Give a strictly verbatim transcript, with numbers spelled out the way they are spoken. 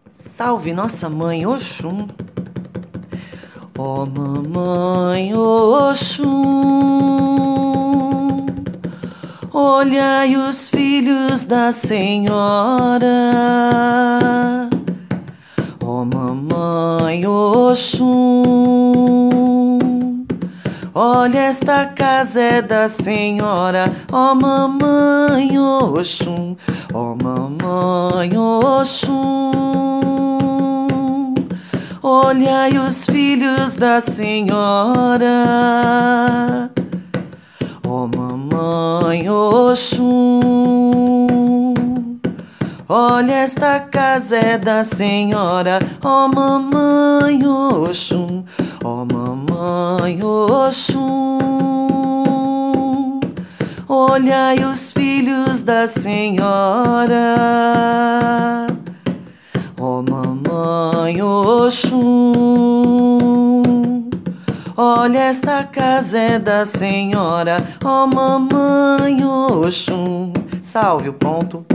Salve nossa mãe Oxum. Ó mamãe Oxum, olhai os filhos da Senhora. Ó mamãe Oxum, olha esta casa é da Senhora. Ó mamãe Oxum, ó mamãe Oxum, olhai os filhos da Senhora. Ó mamãe Oxum, olha esta casa é da Senhora. Ó mamãe Oxum, ó mamãe Oxum, olhai os filhos da Senhora. Ó mamãe Oxum, olha esta casa é da Senhora. Ó mamãe Oxum. Salve o ponto.